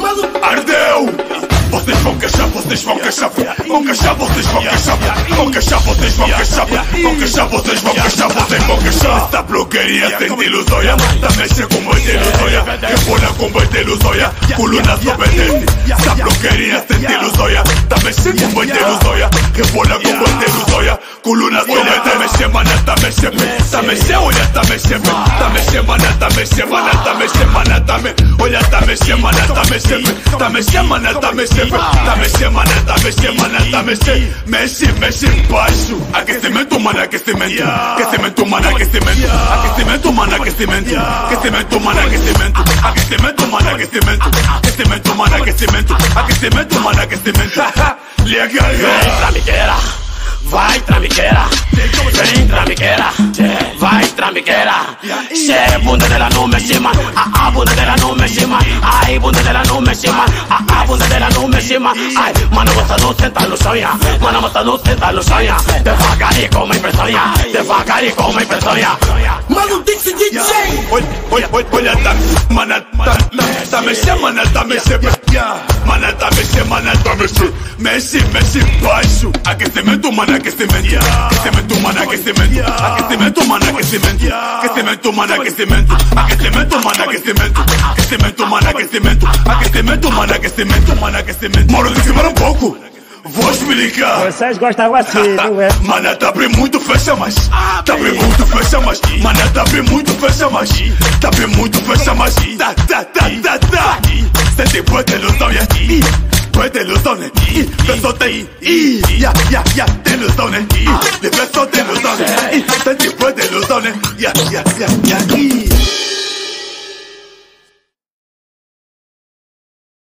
Ardeu! Vocês vão queixar, vocês vão queixar, vão queixar, vocês vão queixar, vão queixar, vocês vão queixar, vão queixar, vocês vão queixar, vocês vão queixar. Essa bloqueria sente ilusória, tá mexendo com boi de ilusória, rebola com boi de ilusória, coluna obedece. Essa bloqueria sente ilusória, tá mexendo com boi de ilusória, rebola com boi de ilusória, coluna obedece. Tá mexendo, mana, tá mexendo, tá mexendo, olha, tá mexendo, tá mexendo, mana, tá mexendo, mana, tá mexendo, mana, tá mexendo, olha, tá mexendo, mana, tá mexendo, tá mexendo, mana, tá mexendo. Tá mexendo, mana, tá mexendo, mana, tá mexendo. Mexe, mexe baixo. Aquecimento, mana, aquecimento. Aquecimento, mana, aquecimento. Aquecimento, mana, aquecimento. Aquecimento, mana, aquecimento. Aquecimento, mana, aquecimento. Aquecimento, mana, aquecimento. Aquecimento, mana, aquecimento. Legal, vem trambiqueira, vai trambiqueira, vem trambiqueira, vai trambiqueira. Se bunda dela não mexe, man, a bunda dela não mexe, man, ai bunda dela não mexe, man, a bunda dela não mexe, man, ai mano você não senta no chão, mano você não senta no chão, devagarinho com uma impressão, devagarinho com uma impressão. Mano Dixie DJ. Olha, tá, mana, tá mexendo, mana, tá mexendo, mana, tá mexendo, mana, tá mexendo. Mexe, mexe baixo. Aquecimento, mana, aquecimento. Aquecimento, mana, aquecimento. Aquecimento, mana, aquecimento. Aquecimento, mana, aquecimento. Aquecimento, mana, aquecimento. Aquecimento, mana, aquecimento. Aquecimento, mana, aquecimento, mana, aquecimento. Moro de cima um pouco. Vou explicar. Vocês gostavam assim, não é? Mana, tá bem muito, fecha mais. Tá bem muito, fecha mais. Mana, tá bem muito, fecha mais. Tá bem muito, fecha mais. Tá. Sente boa de ilusão, yeah. Boa de ilusão, né? Pessoa tem, tem ilusão, né? De pessoa tem ilusão, né? Sente boa de ilusão, né?